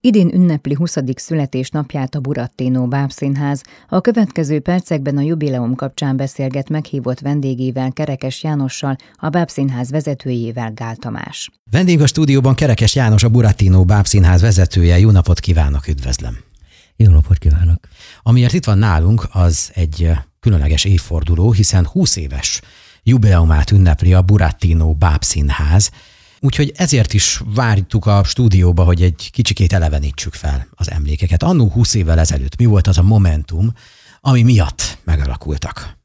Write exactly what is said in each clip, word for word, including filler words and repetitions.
Idén ünnepli huszadik születésnapját a Burattino Bábszínház. A következő percekben a jubileum kapcsán beszélget meghívott vendégével, Kerekes Jánossal, a Bábszínház vezetőjével, Gál Tamás. Vendég a stúdióban Kerekes János, a Burattino Bábszínház vezetője. Jó napot kívánok, üdvözlöm! Jó napot kívánok! Amiért itt van nálunk, az egy különleges évforduló, hiszen húsz éves jubileumát ünnepli a Burattino Bábszínház. Úgyhogy ezért is vártuk a stúdióba, hogy egy kicsikét elevenítsük fel az emlékeket. Annó húsz évvel ezelőtt mi volt az a momentum, ami miatt megalakultak?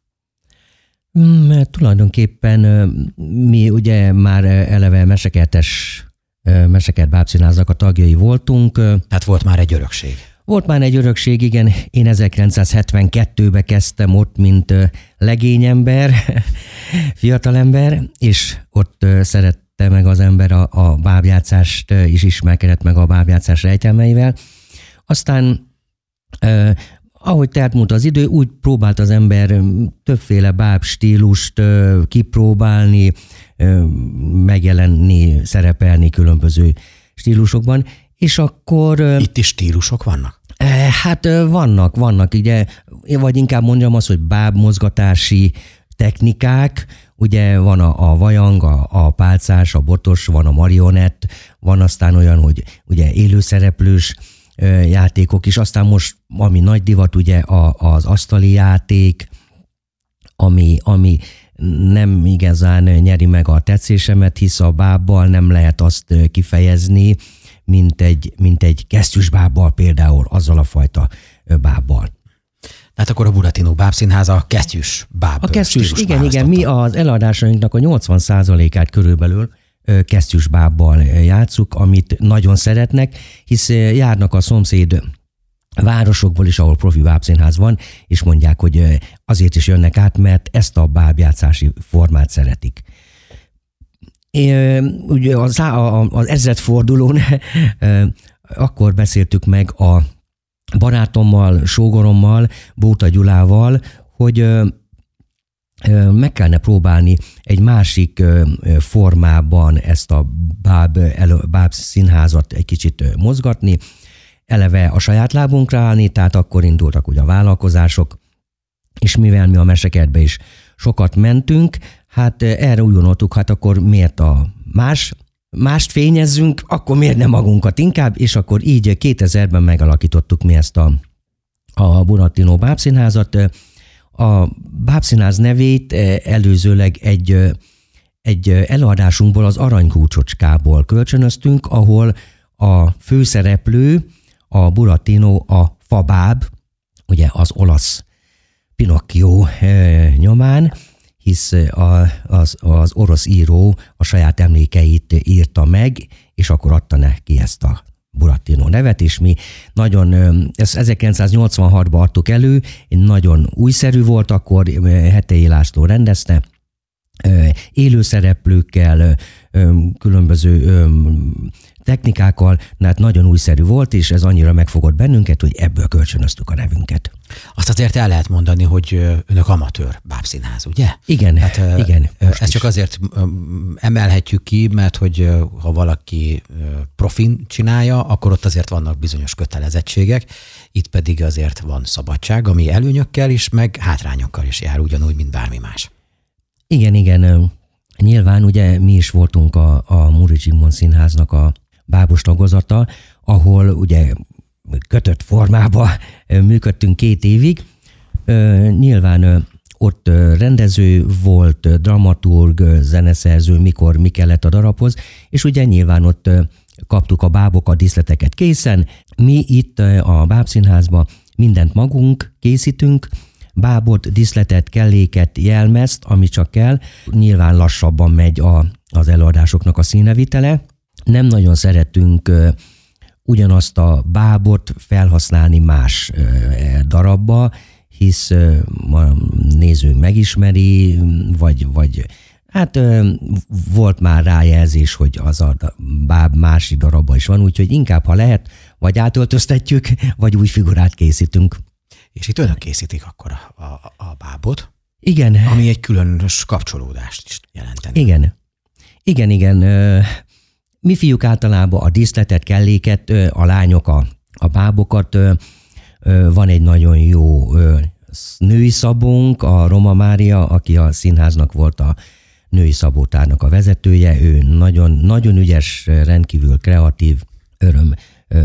Mert tulajdonképpen mi ugye már eleve mesekertes, mesekert Bábszínháznak a tagjai voltunk. Tehát volt már egy örökség. Volt már egy örökség, igen. Én ezerkilencszázhetvenkettőben kezdtem ott, mint legényember, fiatalember, és ott szeret meg az ember a, a bábjátszást, is ismerkedett meg a bábjátszás rejtelmeivel. Aztán, eh, ahogy telt múlt az idő, úgy próbált az ember többféle báb stílust eh, kipróbálni, eh, megjelenni, szerepelni különböző stílusokban, és akkor... Eh, Itt is stílusok vannak? Eh, hát eh, vannak, vannak, ugye, vagy inkább mondjam azt, hogy bábmozgatási technikák. Ugye van a, a vajang, a, a pálcás, a botos, van a marionett, van aztán olyan, hogy ugye élőszereplős ö, játékok is, aztán most, ami nagy divat, ugye a, az asztali játék, ami, ami nem igazán nyeri meg a tetszésemet, hisz a bábbal nem lehet azt kifejezni, mint egy, mint egy kesztyűsbábbal például, azzal a fajta bábbal. Tehát akkor a Burattino Bábszínház a kesztyűs báb. A kesztyűs, igen, igen. Mi az eladásainknak a nyolcvan százalékát körülbelül kesztyűs bábbal játsszuk, amit nagyon szeretnek, hisz járnak a szomszéd városokból is, ahol profi bábszínház van, és mondják, hogy azért is jönnek át, mert ezt a bábjátszási formát szeretik. Ugye az, az ezredfordulón akkor beszéltük meg a barátommal, sógorommal, Bóta Gyulával, hogy ö, ö, meg kellene próbálni egy másik ö, formában ezt a báb, elő, báb színházat egy kicsit mozgatni, eleve a saját lábunkra állni, tehát akkor indultak ugye a vállalkozások, és mivel mi a mesekertbe is sokat mentünk, hát erre úgy gondoltuk, hát akkor miért a más mást fényezzünk, akkor miért nem magunkat inkább, és akkor így kétezerben megalakítottuk mi ezt a, a Burattino Bábszínházat. A Bábszínház nevét előzőleg egy, egy előadásunkból, az Aranykúcsocskából kölcsönöztünk, ahol a főszereplő, a Burattino, a fabáb, ugye az olasz Pinocchio nyomán, hisz a, az, az orosz író a saját emlékeit írta meg, és akkor adta neki ezt a Burattino nevet, és mi nagyon, ezt ezerkilencszáznyolcvanhatban adtuk elő, nagyon újszerű volt, akkor Hetei László rendezte, élőszereplőkkel, különböző technikákkal, hát nagyon újszerű volt, és ez annyira megfogott bennünket, hogy ebből kölcsönöztük a nevünket. Azt azért el lehet mondani, hogy önök amatőr bábszínház, ugye? Igen, hát, igen. Ezt csak azért emelhetjük ki, mert hogy ha valaki profin csinálja, akkor ott azért vannak bizonyos kötelezettségek, itt pedig azért van szabadság, ami előnyökkel is, meg hátrányokkal is jár, ugyanúgy, mint bármi más. Igen, igen. Nyilván ugye mi is voltunk a, a Muri Zsigmond Színháznak a bábos tagozata, ahol ugye kötött formában működtünk két évig. Nyilván ott rendező volt, dramaturg, zeneszerző, mikor mi kellett a darabhoz, és ugye nyilván ott kaptuk a bábokat, díszleteket készen. Mi itt a Bábszínházban mindent magunk készítünk, bábot, díszletet, kelléket, jelmezt, ami csak kell. Nyilván lassabban megy a, az előadásoknak a színevitele. Nem nagyon szeretünk ugyanazt a bábot felhasználni más darabba, hisz a néző megismeri, vagy, vagy hát volt már rájelzés, hogy az a báb másik darabban is van, úgyhogy inkább, ha lehet, vagy átöltöztetjük, vagy új figurát készítünk. És itt önök készítik akkor a, a, a bábot. Igen. Ami egy különös kapcsolódást is jelenteni. Igen. Igen, igen. Mi fiúk általában a díszletet, kelléket, a lányok a, a bábokat. Van egy nagyon jó női szabónk, a Roma Mária, aki a színháznak volt a női szabótárnak a vezetője. Ő nagyon, nagyon ügyes, rendkívül kreatív, öröm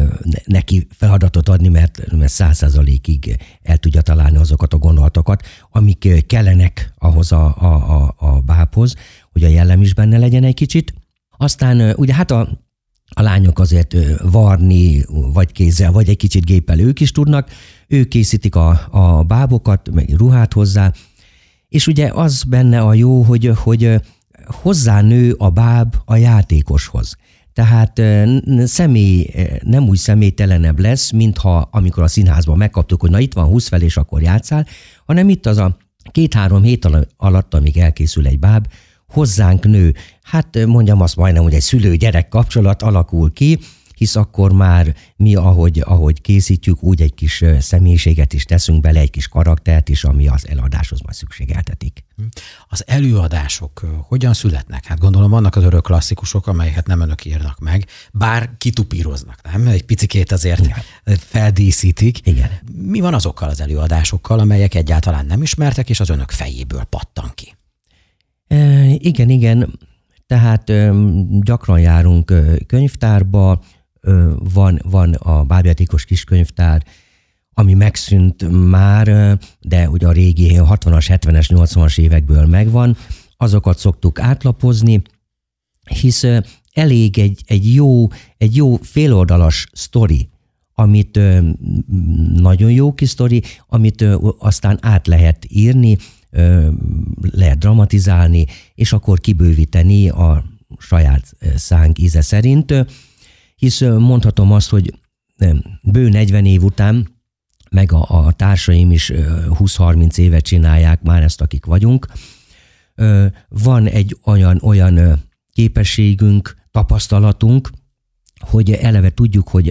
neki feladatot adni, mert, mert száz százalékig el tudja találni azokat a gondolatokat, amik kellenek ahhoz a, a, a, a bábhoz, hogy a jellem is benne legyen egy kicsit. Aztán ugye hát a, a lányok azért varni, vagy kézzel, vagy egy kicsit géppel ők is tudnak, ők készítik a, a bábokat, meg ruhát hozzá, és ugye az benne a jó, hogy, hogy hozzánő a báb a játékoshoz. Tehát személy, nem úgy személytelenebb lesz, mintha amikor a színházban megkaptuk, hogy na itt van húsz fel, és akkor játszál, hanem itt az a két-három hét alatt, amíg elkészül egy báb, hozzánk nő. Hát mondjam azt majdnem, hogy egy szülő-gyerek kapcsolat alakul ki, hisz akkor már mi, ahogy, ahogy készítjük, úgy egy kis személyiséget is teszünk bele, egy kis karaktert is, ami az eladáshoz majd szükségeltetik. Az előadások hogyan születnek? Hát gondolom vannak az örök klasszikusok, amelyeket nem önök írnak meg, bár kitupíroznak, nem? Egy picikét azért igen. feldíszítik. Igen. Mi van azokkal az előadásokkal, amelyek egyáltalán nem ismertek, és az önök fejéből pattan ki? E, igen, igen. Tehát gyakran járunk könyvtárba, van, van a bábjátékos kiskönyvtár, ami megszűnt már, de ugye a régi hatvanas, hetvenes, nyolcvanas évekből megvan, azokat szoktuk átlapozni, hisz elég egy, egy jó, egy jó féloldalas sztori, amit nagyon jó kis sztori, amit aztán át lehet írni, lehet dramatizálni, és akkor kibővíteni a saját szánk íze szerint, hisz mondhatom azt, hogy bő negyven év után, meg a, a társaim is húsz-harminc évet csinálják már ezt, akik vagyunk, van egy olyan, olyan képességünk, tapasztalatunk, hogy eleve tudjuk, hogy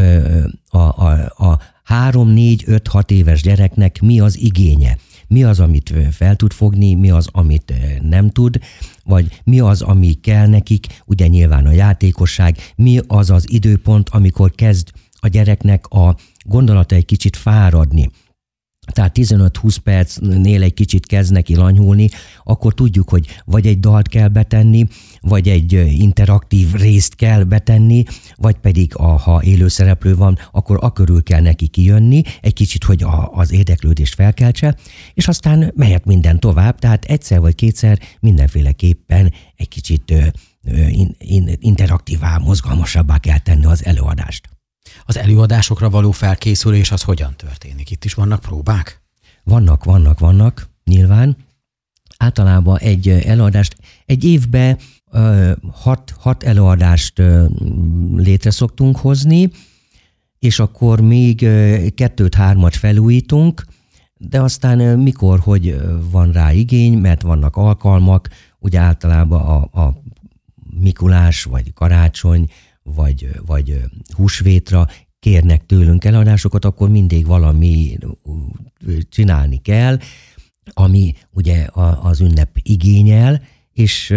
a, a, a három, négy, öt, hat éves gyereknek mi az igénye. Mi az, amit fel tud fogni, mi az, amit nem tud, vagy mi az, ami kell nekik, ugye nyilván a játékosság, mi az az időpont, amikor kezd a gyereknek a gondolata egy kicsit fáradni. Tehát tizenöt-húsz percnél egy kicsit kezd neki lanyhulni, akkor tudjuk, hogy vagy egy dalt kell betenni, vagy egy interaktív részt kell betenni, vagy pedig a, ha élő szereplő van, akkor akörül kell neki kijönni, egy kicsit, hogy a, az érdeklődést felkeltse, és aztán mehet minden tovább, tehát egyszer vagy kétszer mindenféleképpen egy kicsit ö, ö, in, in, interaktívá, mozgalmasabbá kell tenni az előadást. Az előadásokra való felkészülés az hogyan történik? Itt is vannak próbák? Vannak, vannak, vannak, nyilván. Általában egy előadást, egy évben uh, hat, hat előadást uh, létre szoktunk hozni, és akkor még uh, kettőt-hármat felújítunk, de aztán uh, mikor, hogy van rá igény, mert vannak alkalmak, ugye általában a, a Mikulás, vagy karácsony, vagy, vagy húsvétra kérnek tőlünk eladásokat, akkor mindig valami csinálni kell, ami ugye az ünnep igényel, és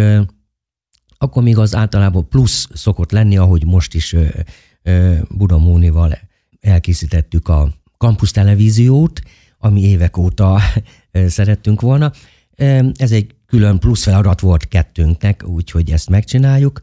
akkor még az általában plusz szokott lenni, ahogy most is Buda Mónival elkészítettük a Campus televíziót, ami évek óta szerettünk volna. Ez egy külön plusz feladat volt kettőnknek, úgyhogy ezt megcsináljuk.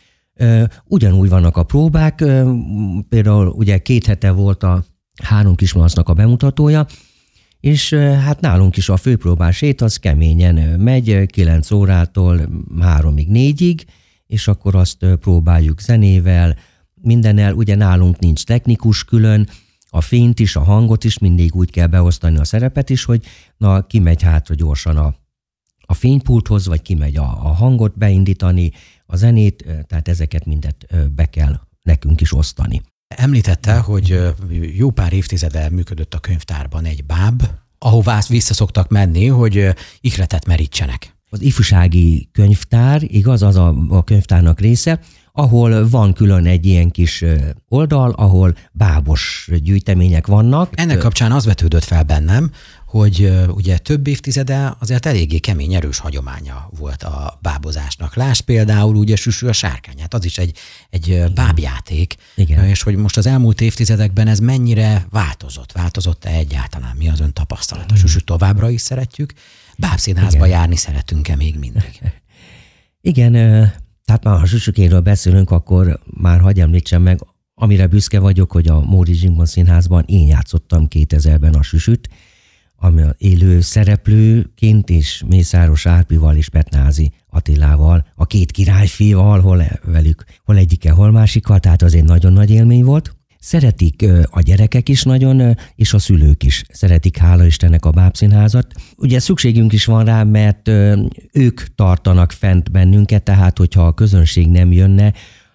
Ugyanúgy vannak a próbák, például ugye két hete volt a Három kismalacnak a bemutatója, és hát nálunk is a főpróbás hét az keményen megy, kilenc órától háromig, négyig, és akkor azt próbáljuk zenével, mindennel, ugye nálunk nincs technikus külön, a fényt is, a hangot is mindig úgy kell beosztani, a szerepet is, hogy na kimegy hátra gyorsan a, a fénypulthoz, vagy kimegy a, a hangot beindítani, a zenét, tehát ezeket mindet be kell nekünk is osztani. Említette, hogy jó pár évtizede működött a könyvtárban egy báb, ahová vissza szoktak menni, hogy ihletet merítsenek. az ifjúsági könyvtár, igaz, az a, a könyvtárnak része, ahol van külön egy ilyen kis oldal, ahol bábos gyűjtemények vannak. Ennek kapcsán az vetődött fel bennem, hogy ugye több évtizede azért eléggé kemény, erős hagyománya volt a bábozásnak. Lásd például ugye Süsű a sárkányát, az is egy, egy bábjáték. Igen. És hogy most az elmúlt évtizedekben ez mennyire változott? Változott-e egyáltalán? Mi az ön tapasztalat? A Süsűt továbbra is szeretjük? Bábszínházba járni szeretünk-e még mindig? Igen, tehát már ha Süsükéről beszélünk, akkor már hadd említsem meg, amire büszke vagyok, hogy a Móricz Zsigmond Színházban én játszottam kétezerben a Süsüt, ami élő szereplőként és Mészáros Árpival és Petnázy Attilával, a két királyfival, hol velük, hol egyike, hol másikkal, tehát az egy nagyon nagy élmény volt. Szeretik a gyerekek is nagyon, és a szülők is szeretik, hála Istennek, a Bábszínházat. Ugye szükségünk is van rá, mert ők tartanak fent bennünket, tehát hogyha a közönség nem jönne,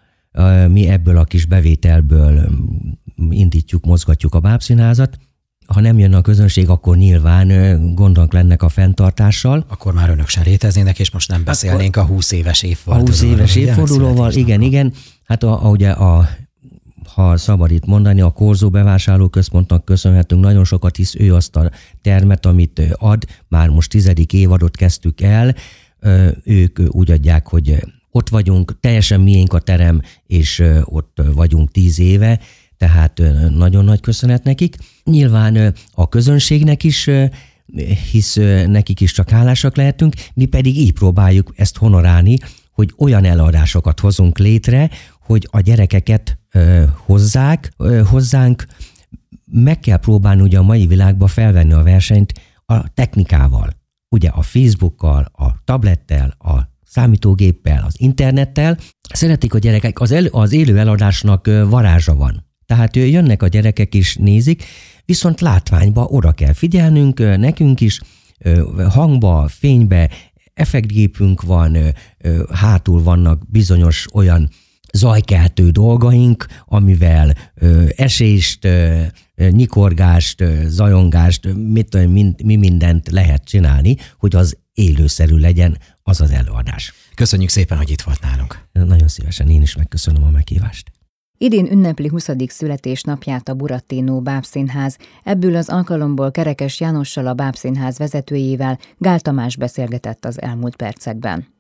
mi ebből a kis bevételből indítjuk, mozgatjuk a Bábszínházat. Ha nem jönne a közönség, akkor nyilván gondok lennek a fenntartással. Akkor már önök se léteznének, és most nem beszélnénk akkor a húsz éves évfordulóval. A húsz éves évfordulóval, igen, igen. Hát a, a, ugye a ha szabad itt mondani, a Korzó bevásárlóközpontnak köszönhetünk nagyon sokat, hisz ő azt a termet, amit ad, már most tizedik évadot kezdtük el, ők úgy adják, hogy ott vagyunk, teljesen miénk a terem, és ott vagyunk tíz éve, tehát nagyon nagy köszönet nekik. Nyilván a közönségnek is, hisz nekik is csak hálásak lehetünk, mi pedig így próbáljuk ezt honorálni, hogy olyan eladásokat hozunk létre, hogy a gyerekeket ö, hozzák, ö, hozzánk. Meg kell próbálni ugye a mai világban felvenni a versenyt a technikával. Ugye a Facebookkal, a tablettel, a számítógéppel, az internettel. Szeretik a gyerekek, az, el, az élő eladásnak ö, varázsa van. Tehát ö, jönnek a gyerekek is, nézik, viszont látványba oda kell figyelnünk, ö, nekünk is, ö, hangba, fénybe, effektgépünk van, ö, ö, hátul vannak bizonyos olyan zajkeltő dolgaink, amivel ö, esést, ö, nyikorgást, ö, zajongást, mit, mind, mi mindent lehet csinálni, hogy az élőszerű legyen az az előadás. Köszönjük szépen, hogy itt volt nálunk. Nagyon szívesen, én is megköszönöm a meghívást. Idén ünnepli huszadik születésnapját a Burattino Bábszínház, ebből az alkalomból Kerekes Jánossal, a Bábszínház vezetőjével Gál Tamás beszélgetett az elmúlt percekben.